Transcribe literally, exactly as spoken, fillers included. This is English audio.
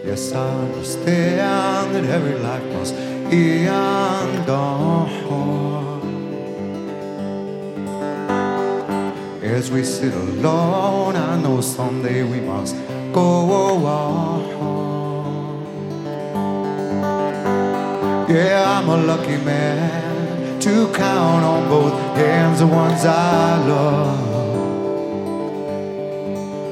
Yes, I understand that every life must end on. As we sit alone, I know someday we must go on. Yeah, I'm a lucky man to count on both hands the ones I love.